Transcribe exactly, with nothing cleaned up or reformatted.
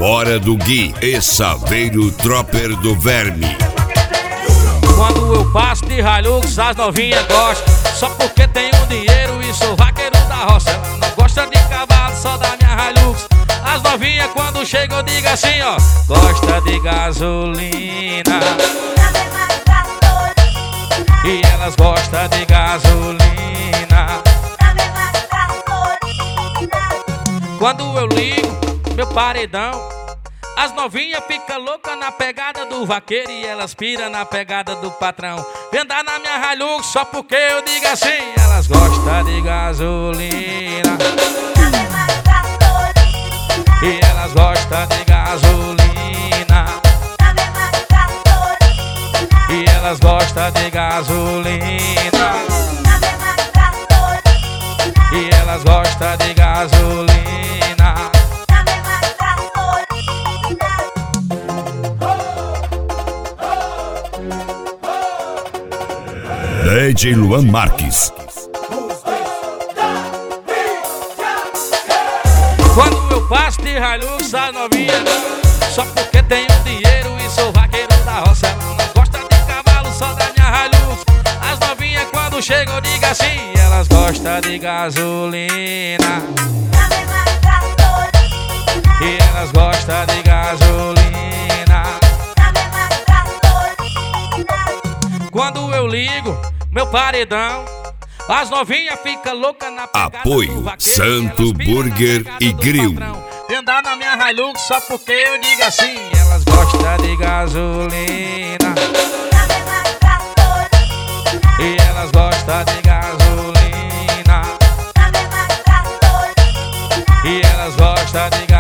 Hora do Gui e Saveiro Tropper do Verme. Quando eu passo de Hilux, as novinhas gostam, só porque tenho dinheiro e sou vaqueiro da roça. Ela não gosta de cavalo, só da minha Hilux. As novinhas quando chegam eu digo assim, ó: gosta de gasolina. E elas gostam de gasolina. Quando eu ligo meu paredão, as novinhas ficam loucas na pegada do vaqueiro e elas piram na pegada do patrão. Vem andar na minha Hilux só porque eu digo assim: elas gostam de gasolina. E elas gostam de gasolina. E elas gostam de gasolina. E elas gostam de gasolina. D J Luan Marques. Quando eu passo de Hilux, as novinhas não, só porque tenho dinheiro e sou vaqueiro da roça. Ela não gosta de cavalo, só da minha Hilux. As novinhas quando chegam eu digo assim: elas gostam de gasolina. E elas gostam de gasolina. Quando eu ligo meu paredão, as novinhas ficam loucas na pegada. Apoio do vaqueiro, Santo Burger e Grill. Vem andar na minha Hilux só porque eu digo assim: elas gostam de gasolina. E elas gostam de gasolina. E elas gostam de gasolina.